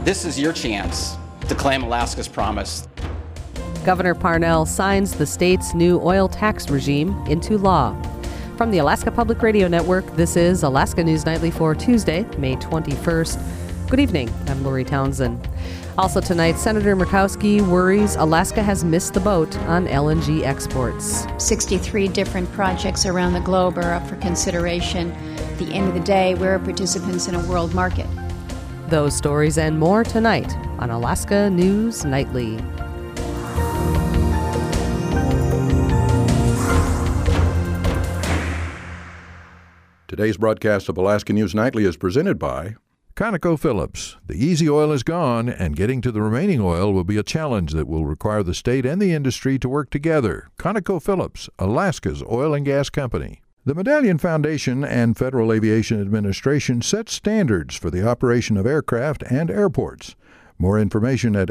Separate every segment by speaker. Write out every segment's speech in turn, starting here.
Speaker 1: This is your chance to claim Alaska's promise.
Speaker 2: Governor Parnell signs the state's new oil tax regime into law. From the Alaska Public Radio Network, this is Alaska News Nightly for Tuesday, May 21st. Good evening, I'm Lori Townsend. Also tonight, Senator Murkowski worries Alaska has missed the boat on LNG exports.
Speaker 3: 63 different projects around the globe are up for consideration. At the end of the day, we're participants in a world market.
Speaker 2: Those stories and more tonight on Alaska News Nightly.
Speaker 4: Today's broadcast of Alaska News Nightly is presented by ConocoPhillips. The easy oil is gone, and getting to the remaining oil will be a challenge that will require the state and the industry to work together. ConocoPhillips, Alaska's oil and gas company. The Medallion Foundation and Federal Aviation Administration set standards for the operation of aircraft and airports. More information at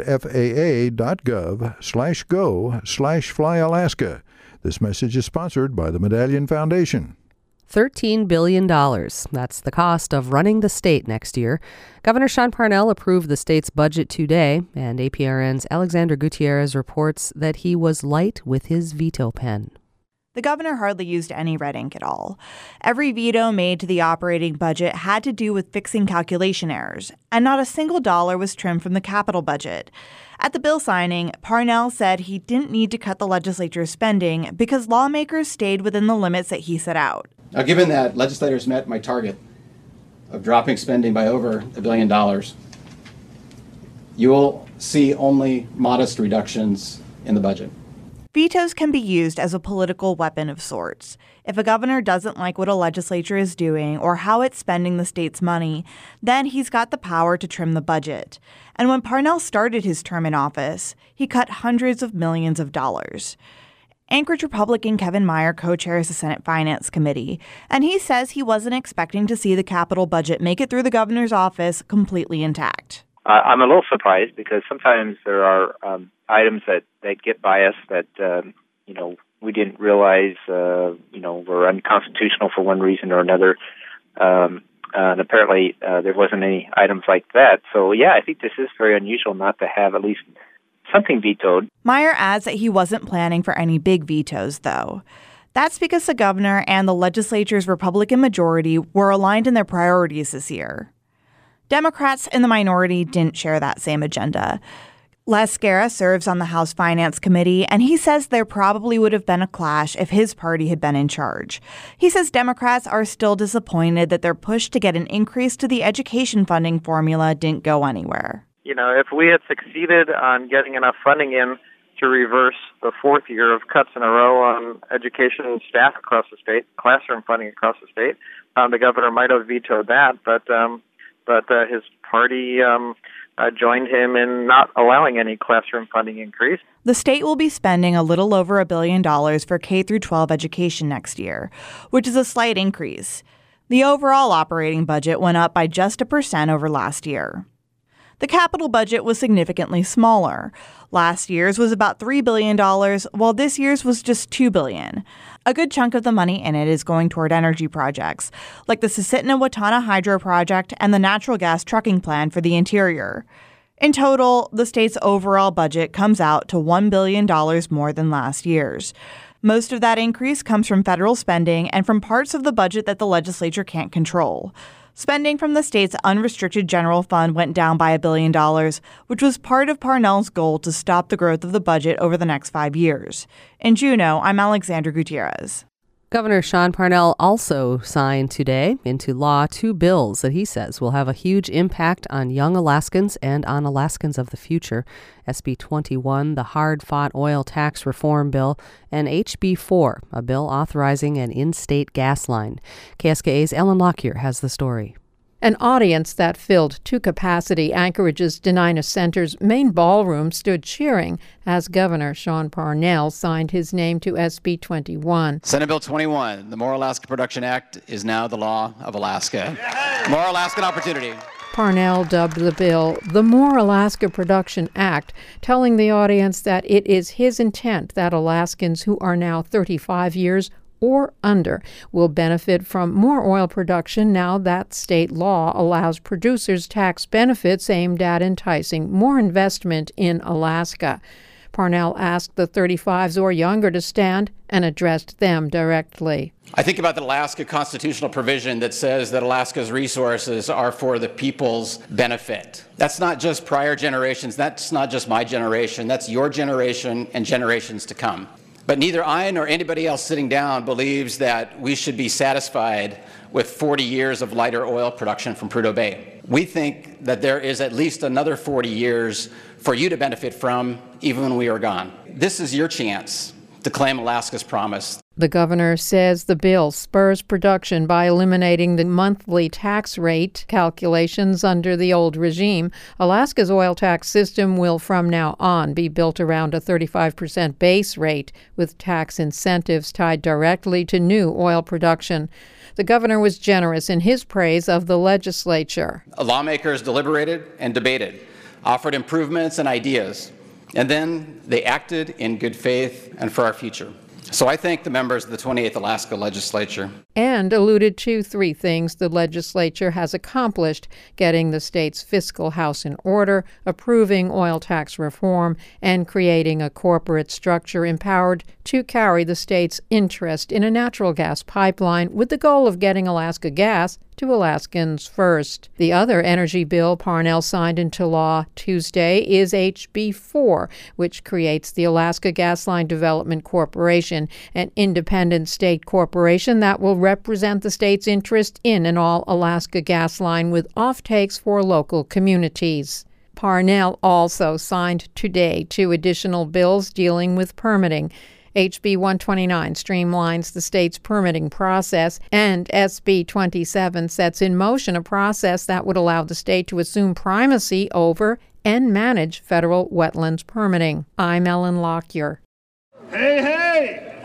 Speaker 4: faa.gov/go/flyalaska. This message is sponsored by the Medallion Foundation.
Speaker 2: $13 billion. That's the cost of running the state next year. Governor Sean Parnell approved the state's budget today, and APRN's Alexander Gutierrez reports that he was light with his veto pen.
Speaker 5: The governor hardly used any red ink at all. Every veto made to the operating budget had to do with fixing calculation errors, and not a single dollar was trimmed from the capital budget. At the bill signing, Parnell said he didn't need to cut the legislature's spending because lawmakers stayed within the limits that he set out.
Speaker 1: Now, given that legislators met my target of dropping spending by over $1 billion, you will see only modest reductions in the budget.
Speaker 5: Vetoes can be used as a political weapon of sorts. If a governor doesn't like what a legislature is doing or how it's spending the state's money, then he's got the power to trim the budget. And when Parnell started his term in office, he cut hundreds of millions of dollars. Anchorage Republican Kevin Meyer co-chairs the Senate Finance Committee, and he says he wasn't expecting to see the capital budget make it through the governor's office completely intact.
Speaker 6: I'm a little surprised because sometimes there are items that get by us that, we didn't realize, were unconstitutional for one reason or another. And apparently there wasn't any items like that. So, yeah, I think this is very unusual not to have at least something vetoed.
Speaker 5: Meyer adds that he wasn't planning for any big vetoes, though. That's because the governor and the legislature's Republican majority were aligned in their priorities this year. Democrats in the minority didn't share that same agenda. Les Guerra serves on the House Finance Committee, and he says there probably would have been a clash if his party had been in charge. He says Democrats are still disappointed that their push to get an increase to the education funding formula didn't go anywhere.
Speaker 6: If we had succeeded on getting enough funding in to reverse the fourth year of cuts in a row on education staff across the state, classroom funding across the state, the governor might have vetoed that, but his party joined him in not allowing any classroom funding increase.
Speaker 5: The state will be spending a little over $1 billion for K-12 education next year, which is a slight increase. The overall operating budget went up by just 1% over last year. The capital budget was significantly smaller. Last year's was about $3 billion, while this year's was just $2 billion. A good chunk of the money in it is going toward energy projects, like the Susitna-Watana Hydro Project and the natural gas trucking plan for the interior. In total, the state's overall budget comes out to $1 billion more than last year's. Most of that increase comes from federal spending and from parts of the budget that the legislature can't control. Spending from the state's unrestricted general fund went down by $1 billion, which was part of Parnell's goal to stop the growth of the budget over the next 5 years. In Juneau, I'm Alexander Gutierrez.
Speaker 2: Governor Sean Parnell also signed today into law 2 bills that he says will have a huge impact on young Alaskans and on Alaskans of the future. SB 21, the hard-fought oil tax reform bill, and HB 4, a bill authorizing an in-state gas line. KSKA's Ellen Lockyer has the story.
Speaker 7: An audience that filled to-capacity Anchorage's Denina Center's main ballroom stood cheering as Governor Sean Parnell signed his name to SB 21.
Speaker 1: Senate Bill 21, the More Alaska Production Act, is now the law of Alaska. More Alaskan opportunity.
Speaker 7: Parnell dubbed the bill the More Alaska Production Act, telling the audience that it is his intent that Alaskans who are now 35 years or under will benefit from more oil production now that state law allows producers tax benefits aimed at enticing more investment in Alaska. Parnell asked the 35s or younger to stand and addressed them directly.
Speaker 1: I think about the Alaska constitutional provision that says that Alaska's resources are for the people's benefit. That's not just prior generations, that's not just my generation, that's your generation and generations to come. But neither I nor anybody else sitting down believes that we should be satisfied with 40 years of lighter oil production from Prudhoe Bay. We think that there is at least another 40 years for you to benefit from, even when we are gone. This is your chance to claim Alaska's promise.
Speaker 7: The governor says the bill spurs production by eliminating the monthly tax rate calculations under the old regime. Alaska's oil tax system will from now on be built around a 35% base rate, with tax incentives tied directly to new oil production. The governor was generous in his praise of the legislature.
Speaker 1: Lawmakers deliberated and debated, offered improvements and ideas, and then they acted in good faith and for our future. So I thank the members of the 28th Alaska Legislature.
Speaker 7: And alluded to three things the legislature has accomplished: getting the state's fiscal house in order, approving oil tax reform, and creating a corporate structure empowered to carry the state's interest in a natural gas pipeline with the goal of getting Alaska gas to Alaskans first. The other energy bill Parnell signed into law Tuesday is HB 4, which creates the Alaska Gasline Development Corporation, an independent state corporation that will represent the state's interest in an all-Alaska gas line with offtakes for local communities. Parnell also signed today 2 additional bills dealing with permitting. HB 129 streamlines the state's permitting process, and SB 27 sets in motion a process that would allow the state to assume primacy over and manage federal wetlands permitting. I'm Ellen Lockyer.
Speaker 8: Hey, hey!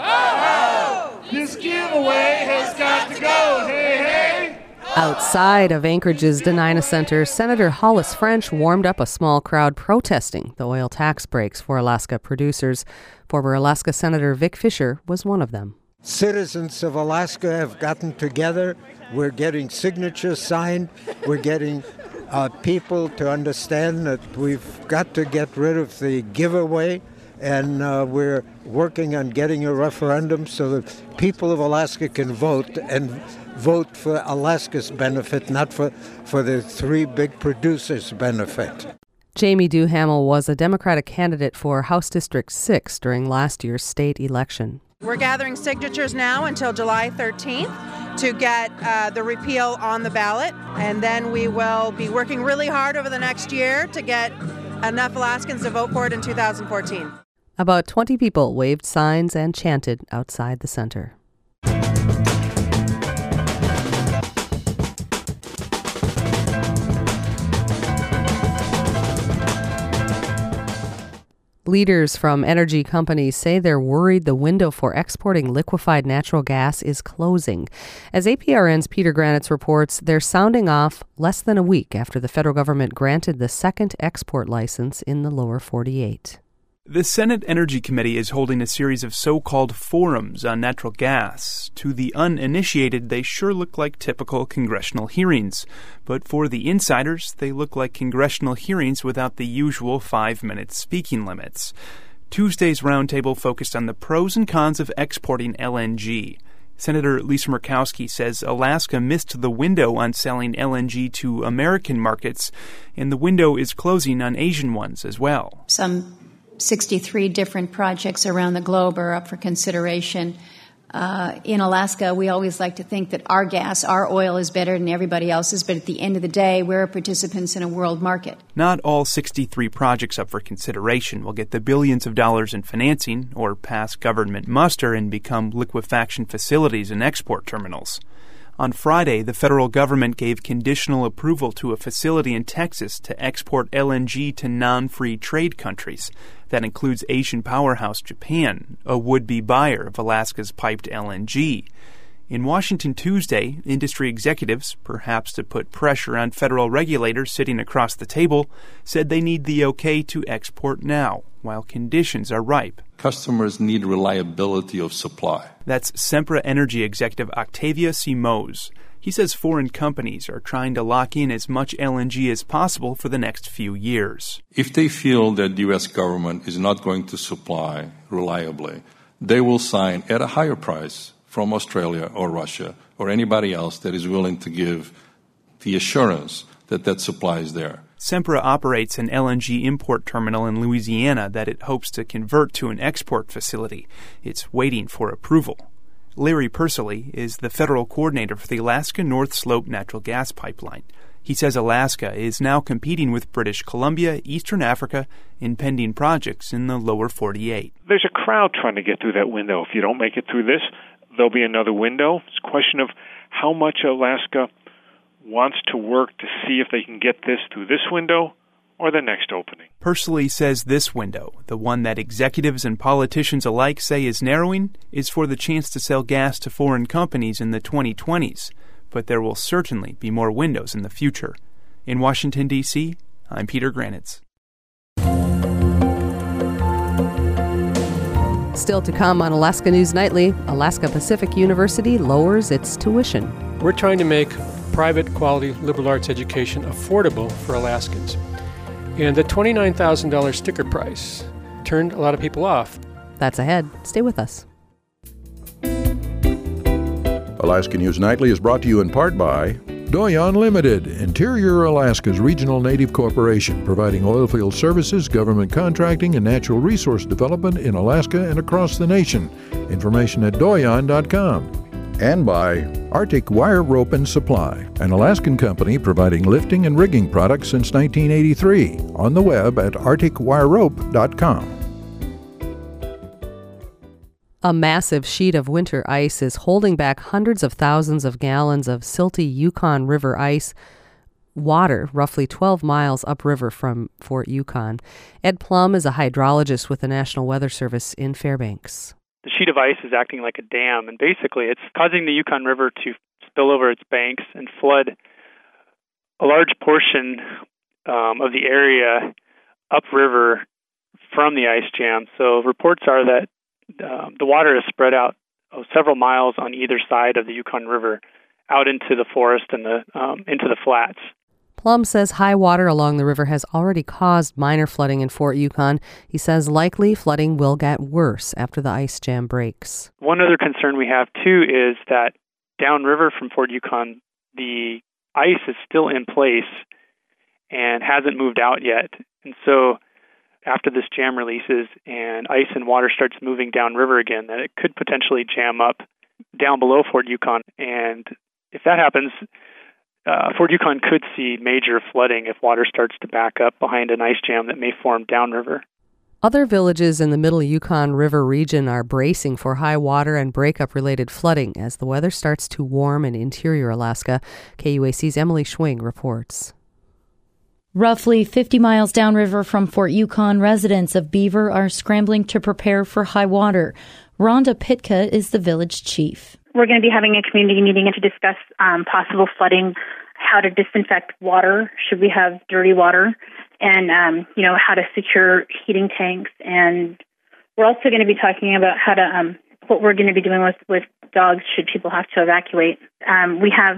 Speaker 8: Ho-ho! This giveaway has got to go, hey, hey!
Speaker 2: Outside of Anchorage's Denina Center, Senator Hollis French warmed up a small crowd protesting the oil tax breaks for Alaska producers. Former Alaska Senator Vic Fisher was one of them.
Speaker 9: Citizens of Alaska have gotten together. We're getting signatures signed. We're getting people to understand that we've got to get rid of the giveaway. And we're working on getting a referendum so that people of Alaska can vote and vote for Alaska's benefit, not for the 3 big producers' benefit.
Speaker 2: Jamie Duhamel was a Democratic candidate for House District 6 during last year's state election.
Speaker 10: We're gathering signatures now until July 13th to get the repeal on the ballot, and then we will be working really hard over the next year to get enough Alaskans to vote for it in 2014.
Speaker 2: About 20 people waved signs and chanted outside the center. Leaders from energy companies say they're worried the window for exporting liquefied natural gas is closing. As APRN's Peter Granitz reports, they're sounding off less than a week after the federal government granted the second export license in the lower 48.
Speaker 11: The Senate Energy Committee is holding a series of so-called forums on natural gas. To the uninitiated, they sure look like typical congressional hearings. But for the insiders, they look like congressional hearings without the usual 5-minute speaking limits. Tuesday's roundtable focused on the pros and cons of exporting LNG. Senator Lisa Murkowski says Alaska missed the window on selling LNG to American markets, and the window is closing on Asian ones as well.
Speaker 3: Some 63 different projects around the globe are up for consideration. In Alaska, we always like to think that our gas, our oil is better than everybody else's, but at the end of the day, we're participants in a world market.
Speaker 11: Not all 63 projects up for consideration will get the billions of dollars in financing or pass government muster and become liquefaction facilities and export terminals. On Friday, the federal government gave conditional approval to a facility in Texas to export LNG to non-free trade countries. That includes Asian powerhouse Japan, a would-be buyer of Alaska's piped LNG. In Washington Tuesday, industry executives, perhaps to put pressure on federal regulators sitting across the table, said they need the okay to export now, while conditions are ripe.
Speaker 12: Customers need reliability of supply.
Speaker 11: That's Sempra Energy executive Octavio Simões. He says foreign companies are trying to lock in as much LNG as possible for the next few years.
Speaker 12: If they feel that the U.S. government is not going to supply reliably, they will sign at a higher price from Australia or Russia or anybody else that is willing to give the assurance that that supply is there.
Speaker 11: Sempra operates an LNG import terminal in Louisiana that it hopes to convert to an export facility. It's waiting for approval. Larry Pursley is the federal coordinator for the Alaska North Slope natural gas pipeline. He says Alaska is now competing with British Columbia, Eastern Africa, in pending projects in the lower 48.
Speaker 13: There's a crowd trying to get through that window. If you don't make it through this, there'll be another window. It's a question of how much Alaska wants to work to see if they can get this through this window or the next opening.
Speaker 11: Pursley says this window, the one that executives and politicians alike say is narrowing, is for the chance to sell gas to foreign companies in the 2020s. But there will certainly be more windows in the future. In Washington, D.C., I'm Peter Granitz.
Speaker 2: Still to come on Alaska News Nightly, Alaska Pacific University lowers its tuition.
Speaker 14: We're trying to make private quality liberal arts education affordable for Alaskans. And the $29,000 sticker price turned a lot of people off.
Speaker 2: That's ahead. Stay with us.
Speaker 4: Alaska News Nightly is brought to you in part by Doyon Limited, Interior Alaska's regional native corporation, providing oilfield services, government contracting, and natural resource development in Alaska and across the nation. Information at doyon.com. And by Arctic Wire Rope and Supply, an Alaskan company providing lifting and rigging products since 1983. On the web at arcticwirerope.com.
Speaker 2: A massive sheet of winter ice is holding back hundreds of thousands of gallons of silty Yukon River ice water, roughly 12 miles upriver from Fort Yukon. Ed Plum is a hydrologist with the National Weather Service in Fairbanks.
Speaker 15: The sheet of ice is acting like a dam, and basically it's causing the Yukon River to spill over its banks and flood a large portion of the area upriver from the ice jam. So reports are that the water is spread out several miles on either side of the Yukon River out into the forest and into the flats.
Speaker 2: Plum says high water along the river has already caused minor flooding in Fort Yukon. He says likely flooding will get worse after the ice jam breaks.
Speaker 15: One other concern we have, too, is that downriver from Fort Yukon, the ice is still in place and hasn't moved out yet. And so after this jam releases and ice and water starts moving downriver again, that it could potentially jam up down below Fort Yukon. And if that happens, Fort Yukon could see major flooding if water starts to back up behind an ice jam that may form downriver.
Speaker 2: Other villages in the middle Yukon River region are bracing for high water and breakup-related flooding as the weather starts to warm in interior Alaska. KUAC's Emily Schwing reports.
Speaker 16: Roughly 50 miles downriver from Fort Yukon, residents of Beaver are scrambling to prepare for high water. Rhonda Pitka is the village chief.
Speaker 17: We're going to be having a community meeting to discuss possible flooding, how to disinfect water, should we have dirty water, and, how to secure heating tanks. And we're also going to be talking about how to, what we're going to be doing with dogs should people have to evacuate. We have,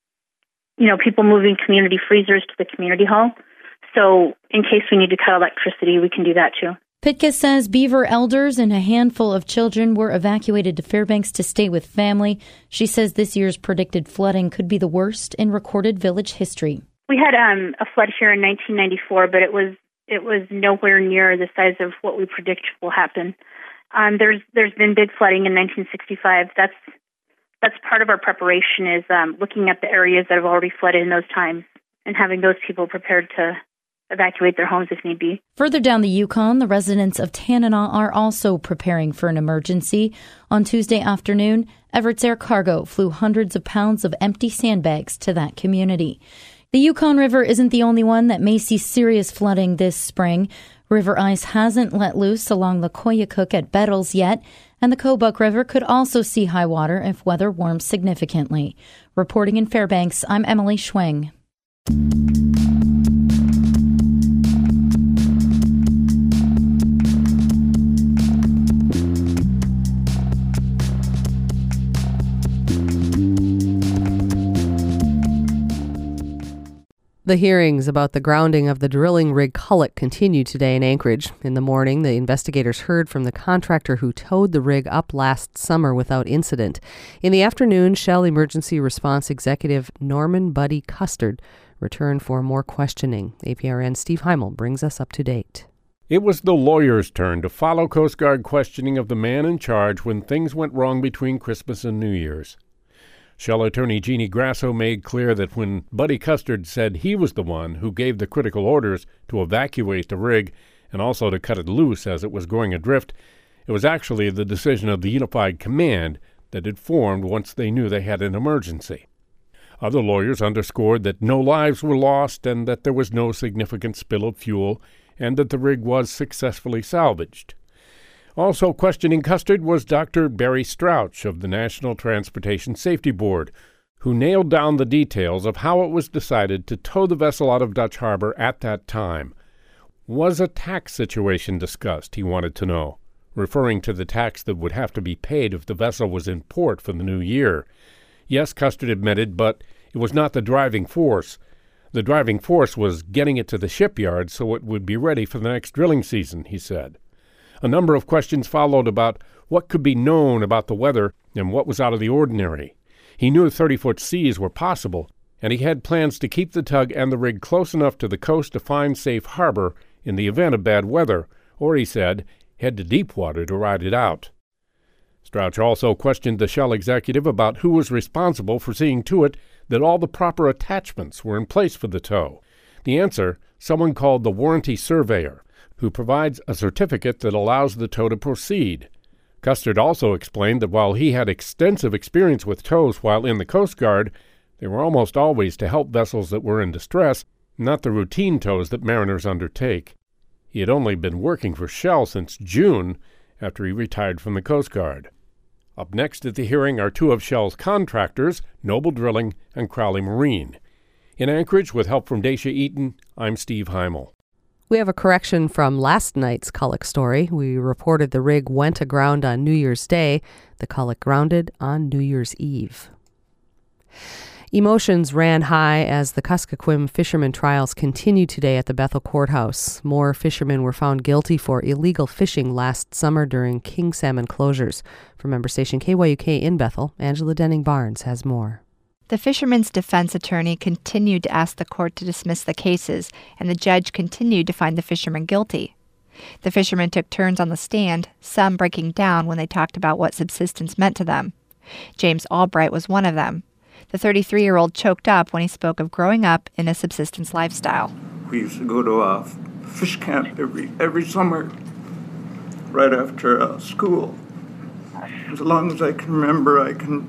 Speaker 17: people moving community freezers to the community hall. So in case we need to cut electricity, we can do that too.
Speaker 16: Pitka says Beaver elders and a handful of children were evacuated to Fairbanks to stay with family. She says this year's predicted flooding could be the worst in recorded village history.
Speaker 17: We had a flood here in 1994, but it was nowhere near the size of what we predict will happen. There's been big flooding in 1965. That's part of our preparation is looking at the areas that have already flooded in those times and having those people prepared to evacuate their homes if need be.
Speaker 16: Further down the Yukon, the residents of Tanana are also preparing for an emergency. On Tuesday afternoon, Everett's Air Cargo flew hundreds of pounds of empty sandbags to that community. The Yukon River isn't the only one that may see serious flooding this spring. River ice hasn't let loose along the Koyukuk at Bettles yet, And the Kobuk River could also see high water if weather warms significantly. Reporting in Fairbanks, I'm Emily Schweng.
Speaker 2: The hearings about the grounding of the drilling rig Culloch continued today in Anchorage. In the morning, the investigators heard from the contractor who towed the rig up last summer without incident. In the afternoon, Shell Emergency Response Executive Norman Buddy Custard returned for more questioning. APRN's Steve Heimel brings us up to date.
Speaker 18: It was the lawyer's turn to follow Coast Guard questioning of the man in charge when things went wrong between Christmas and New Year's. Shell attorney Jeannie Grasso made clear that when Buddy Custard said he was the one who gave the critical orders to evacuate the rig and also to cut it loose as it was going adrift, it was actually the decision of the Unified Command that had formed once they knew they had an emergency. Other lawyers underscored that no lives were lost and that there was no significant spill of fuel and that the rig was successfully salvaged. Also questioning Custard was Dr. Barry Strouch of the National Transportation Safety Board, who nailed down the details of how it was decided to tow the vessel out of Dutch Harbor at that time. Was a tax situation discussed, he wanted to know, referring to the tax that would have to be paid if the vessel was in port for the new year. Yes, Custard admitted, but it was not the driving force. The driving force was getting it to the shipyard so it would be ready for the next drilling season, he said. A number of questions followed about what could be known about the weather and what was out of the ordinary. He knew 30-foot seas were possible, and he had plans to keep the tug and the rig close enough to the coast to find safe harbor in the event of bad weather, or, he said, head to deep water to ride it out. Strouch also questioned the Shell executive about who was responsible for seeing to it that all the proper attachments were in place for the tow. The answer, someone called the warranty surveyor, who provides a certificate that allows the tow to proceed. Custard also explained that while he had extensive experience with tows while in the Coast Guard, they were almost always to help vessels that were in distress, not the routine tows that mariners undertake. He had only been working for Shell since June, after he retired from the Coast Guard. Up next at the hearing are two of Shell's contractors, Noble Drilling and Crowley Marine. In Anchorage, with help from Dacia Eaton, I'm Steve Heimel.
Speaker 2: We have a correction from last night's Culloch story. We reported the rig went aground on New Year's Day. The Culloch grounded on New Year's Eve. Emotions ran high as the Kuskokwim fishermen trials continued today at the Bethel Courthouse. More fishermen were found guilty for illegal fishing last summer during king salmon closures. From member station KYUK in Bethel, Angela Denning-Barnes has more.
Speaker 19: The fishermen's defense attorney continued to ask the court to dismiss the cases, and the judge continued to find the fishermen guilty. The fishermen took turns on the stand, some breaking down when they talked about what subsistence meant to them. James Albright was one of them. The 33-year-old choked up when he spoke of growing up in a subsistence lifestyle.
Speaker 20: We used to go to a fish camp every summer, right after school. As long as I can remember,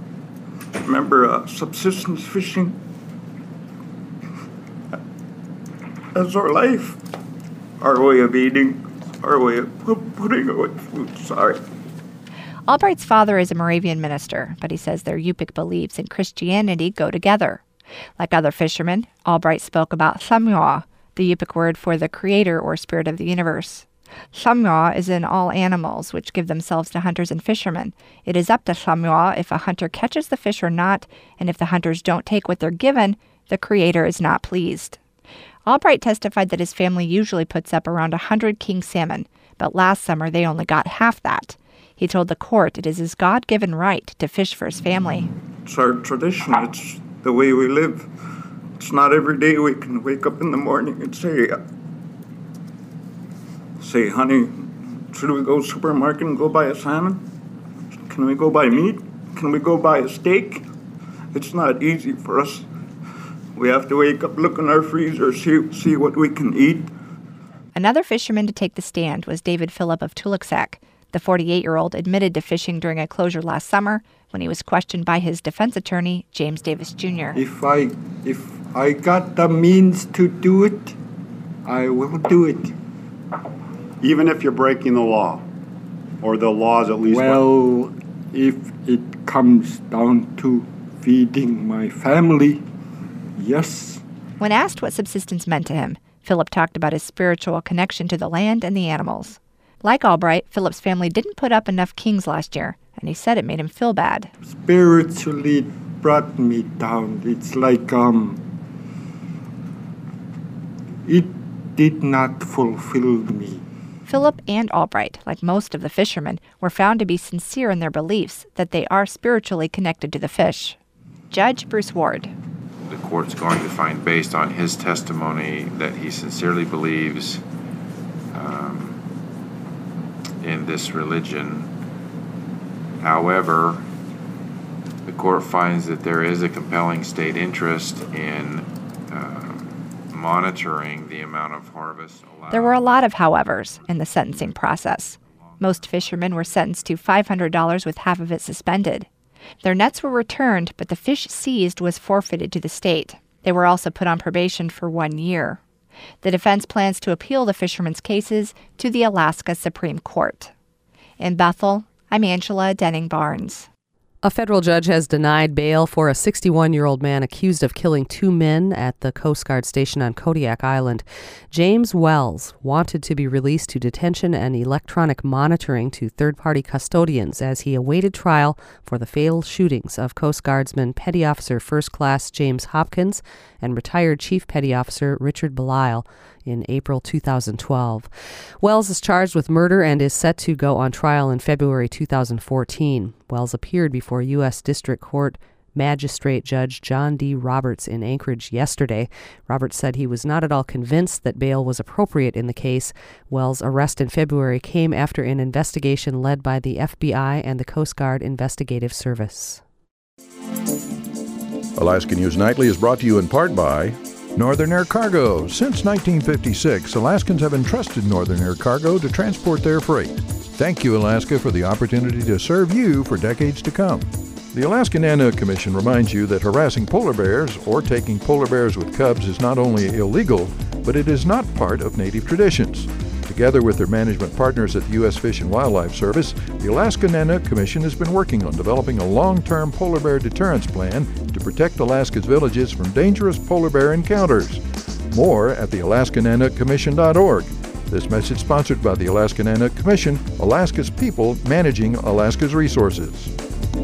Speaker 20: subsistence fishing as our life, our way of eating, our way of putting away food.
Speaker 19: Albright's father is a Moravian minister, but he says their Yupik beliefs and Christianity go together. Like other fishermen, Albright spoke about Samywa, the Yupik word for the creator or spirit of the universe. Samywa is in all animals, which give themselves to hunters and fishermen. It is up to Samywa if a hunter catches the fish or not, and if the hunters don't take what they're given, the creator is not pleased. Albright testified that his family usually puts up around 100 king salmon, but last summer they only got half that. He told the court it is his God-given right to fish for his family.
Speaker 20: It's our tradition. It's the way we live. It's not every day we can wake up in the morning and say, honey, should we go to the supermarket and go buy a salmon? Can we go buy meat? Can we go buy a steak? It's not easy for us. We have to wake up, look in our freezer, see what we can eat.
Speaker 19: Another fisherman to take the stand was David Phillip of Tuluksak. The 48-year-old admitted to fishing during a closure last summer when he was questioned by his defense attorney, James Davis Jr.
Speaker 20: If I got the means to do it, I will do it.
Speaker 21: Even if you're breaking the law?
Speaker 20: or the laws at least?
Speaker 21: Well, if it comes down to feeding my family, yes.
Speaker 19: When asked what subsistence meant to him, Philip talked about his spiritual connection to the land and the animals. Like Albright, Philip's family didn't put up enough kings last year, and he said it made him feel bad.
Speaker 21: Spiritually, it brought me down. It's like, it did not fulfill me.
Speaker 19: Philip and Albright, like most of the fishermen, were found to be sincere in their beliefs that they are spiritually connected to the fish. Judge Bruce Ward.
Speaker 22: The court's going to find, based on his testimony, that he sincerely believes in this religion. However, the court finds that there is a compelling state interest in monitoring the amount of harvest allowed.
Speaker 19: There were a lot of howevers in the sentencing process. Most fishermen were sentenced to $500 with half of it suspended. Their nets were returned, but the fish seized was forfeited to the state. They were also put on probation for 1 year. The defense plans to appeal the fishermen's cases to the Alaska Supreme Court. In Bethel, I'm Angela Denning-Barnes.
Speaker 2: A federal judge has denied bail for a 61-year-old man accused of killing 2 men at the Coast Guard station on Kodiak Island. James Wells wanted to be released to detention and electronic monitoring to third-party custodians as he awaited trial for the fatal shootings of Coast Guardsman Petty Officer First Class James Hopkins and retired Chief Petty Officer Richard Belisle in April 2012. Wells is charged with murder and is set to go on trial in February 2014. Wells appeared before U.S. District Court Magistrate Judge John D. Roberts in Anchorage yesterday. Roberts said he was not at all convinced that bail was appropriate in the case. Wells' arrest in February came after an investigation led by the FBI and the Coast Guard Investigative Service.
Speaker 4: Alaska News Nightly is brought to you in part by Northern Air Cargo. Since 1956, Alaskans have entrusted Northern Air Cargo to transport their freight. Thank you, Alaska, for the opportunity to serve you for decades to come. The Alaska Nanook Commission reminds you that harassing polar bears or taking polar bears with cubs is not only illegal, but it is not part of native traditions. Together with their management partners at the U.S. Fish and Wildlife Service, the Alaska Nanook Commission has been working on developing a long-term polar bear deterrence plan to protect Alaska's villages from dangerous polar bear encounters. More at the AlaskaNanookCommission.org. This message sponsored by the Alaska Nanook Commission, Alaska's people managing Alaska's resources.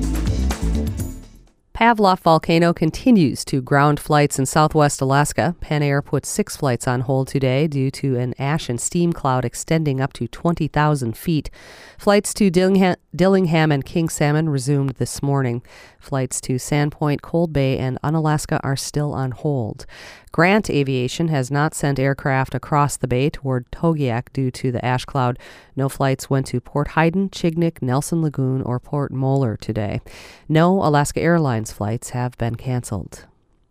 Speaker 2: Pavlov volcano continues to ground flights in southwest Alaska. Pan Air put 6 flights on hold today due to an ash and steam cloud extending up to 20,000 feet. Flights to Dillingham and King Salmon resumed this morning. Flights to Sandpoint, Cold Bay, and Unalaska are still on hold. Grant Aviation has not sent aircraft across the bay toward Togiak due to the ash cloud. No flights went to Port Heiden, Chignik, Nelson Lagoon, or Port Moller today. No Alaska Airlines flights have been canceled.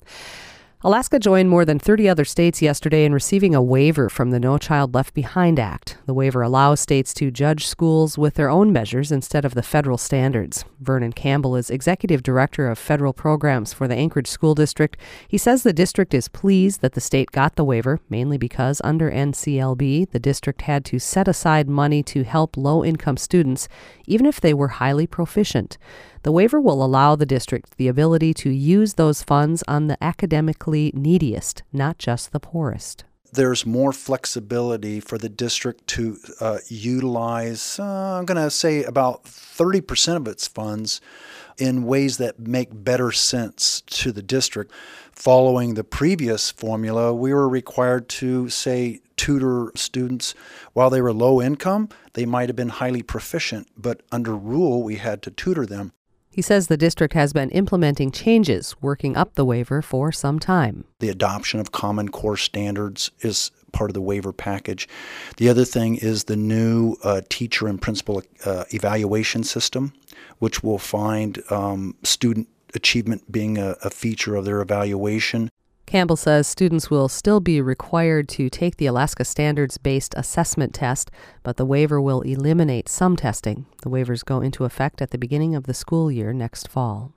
Speaker 2: Alaska joined more than 30 other states yesterday in receiving a waiver from the No Child Left Behind Act. The waiver allows states to judge schools with their own measures instead of the federal standards. Vernon Campbell is Executive Director of Federal Programs for the Anchorage School District. He says the district is pleased that the state got the waiver, mainly because under NCLB, the district had to set aside money to help low-income students, even if they were highly proficient. The waiver will allow the district the ability to use those funds on the academically neediest, not just the poorest.
Speaker 23: There's more flexibility for the district to utilize, I'm going to say about 30% of its funds in ways that make better sense to the district. Following the previous formula, we were required to, say, tutor students while they were low income. They might have been highly proficient, but under rule, we had to tutor them.
Speaker 2: He says the district has been implementing changes, working up the waiver for some time.
Speaker 23: The adoption of Common Core standards is part of the waiver package. The other thing is the new teacher and principal evaluation system, which will find student achievement being a feature of their evaluation.
Speaker 2: Campbell says students will still be required to take the Alaska Standards-based assessment test, but the waiver will eliminate some testing. The waivers go into effect at the beginning of the school year next fall.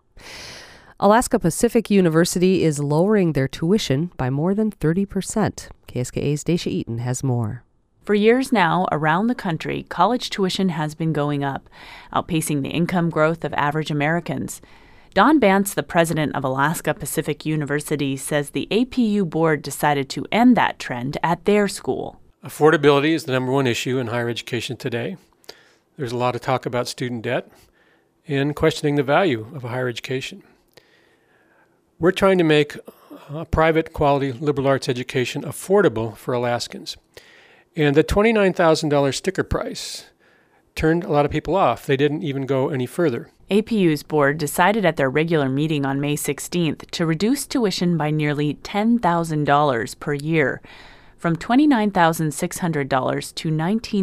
Speaker 2: Alaska Pacific University is lowering their tuition by more than 30%. KSKA's Dacia Eaton has more.
Speaker 1: For years now, around the country, college tuition has been going up, outpacing the income growth of average Americans. Don Bantz, the president of Alaska Pacific University, says the APU board decided to end that trend at their school.
Speaker 14: Affordability is the number one issue in higher education today. There's a lot of talk about student debt and questioning the value of a higher education. We're trying to make a private quality liberal arts education affordable for Alaskans. And the $29,000 sticker price turned a lot of people off. They didn't even go any further.
Speaker 1: APU's board decided at their regular meeting on May 16th to reduce tuition by nearly $10,000 per year, from $29,600 to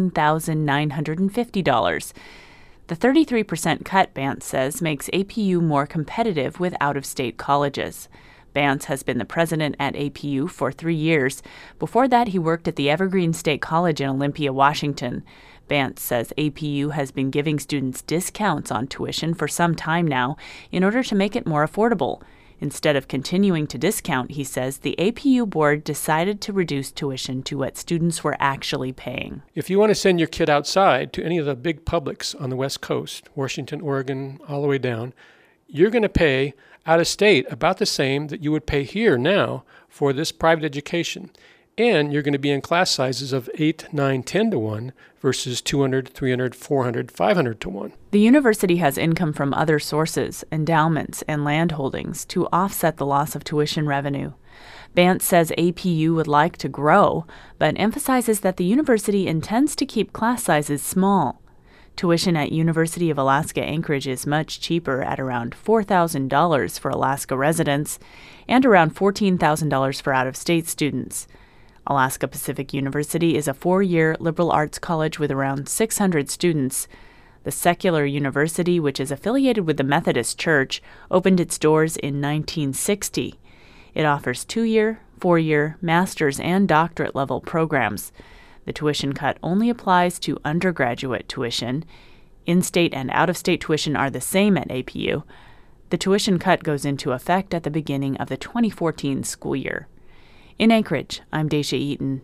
Speaker 1: $19,950. The 33% cut, Bantz says, makes APU more competitive with out-of-state colleges. Bantz has been the president at APU for 3 years. Before that, he worked at the Evergreen State College in Olympia, Washington. Bantz says APU has been giving students discounts on tuition for some time now in order to make it more affordable. Instead of continuing to discount, he says, the APU board decided to reduce tuition to what students were actually paying.
Speaker 14: If you want to send your kid outside to any of the big publics on the West Coast, Washington, Oregon, all the way down, you're going to pay out of state about the same that you would pay here now for this private education. And you're going to be in class sizes of 8, 9, 10 to 1 versus 200, 300, 400, 500 to 1.
Speaker 1: The university has income from other sources, endowments, and land holdings to offset the loss of tuition revenue. Bantz says APU would like to grow, but emphasizes that the university intends to keep class sizes small. Tuition at University of Alaska Anchorage is much cheaper at around $4,000 for Alaska residents and around $14,000 for out-of-state students. Alaska Pacific University is a 4-year liberal arts college with around 600 students. The secular university, which is affiliated with the Methodist Church, opened its doors in 1960. It offers 2-year, 4-year, master's, and doctorate level programs. The tuition cut only applies to undergraduate tuition. In-state and out-of-state tuition are the same at APU. The tuition cut goes into effect at the beginning of the 2014 school year. In Anchorage, I'm Daisha Eaton.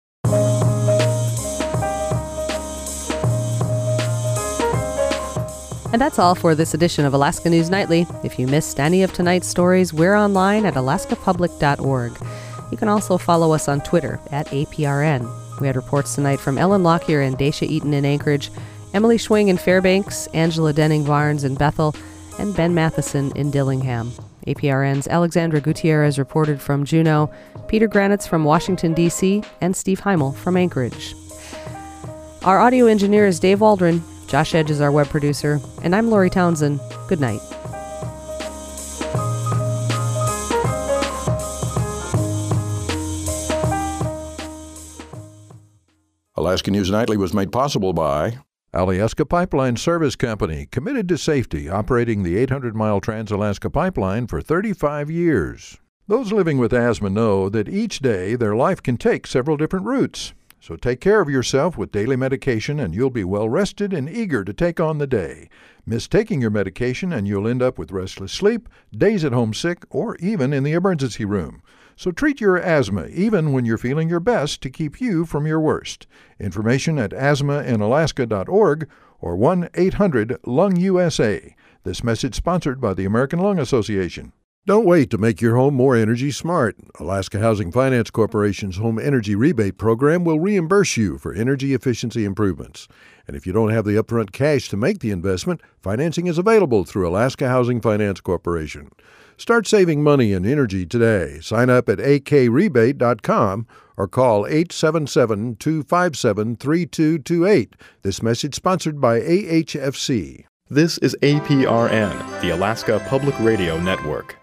Speaker 2: And that's all for this edition of Alaska News Nightly. If you missed any of tonight's stories, we're online at alaskapublic.org. You can also follow us on Twitter at APRN. We had reports tonight from Ellen Lockyer and Daisha Eaton in Anchorage, Emily Schwing in Fairbanks, Angela Denning-Varnes in Bethel, and Ben Matheson in Dillingham. APRN's Alexandra Gutierrez reported from Juneau, Peter Granitz from Washington, D.C., and Steve Heimel from Anchorage. Our audio engineer is Dave Waldron, Josh Edge is our web producer, and I'm Lori Townsend. Good night.
Speaker 4: Alaska News Nightly was made possible by Alyeska Pipeline Service Company, committed to safety, operating the 800-mile Trans-Alaska Pipeline for 35 years. Those living with asthma know that each day their life can take several different routes. So take care of yourself with daily medication and you'll be well rested and eager to take on the day. Miss taking your medication and you'll end up with restless sleep, days at home sick, or even in the emergency room. So treat your asthma even when you're feeling your best to keep you from your worst. Information at asthmainalaska.org or 1-800-LUNG-USA. This message sponsored by the American Lung Association. Don't wait to make your home more energy smart. Alaska Housing Finance Corporation's Home Energy Rebate Program will reimburse you for energy efficiency improvements. And if you don't have the upfront cash to make the investment, financing is available through Alaska Housing Finance Corporation. Start saving money in energy today. Sign up at akrebate.com or call 877-257-3228. This message sponsored by AHFC.
Speaker 5: This is APRN, the Alaska Public Radio Network.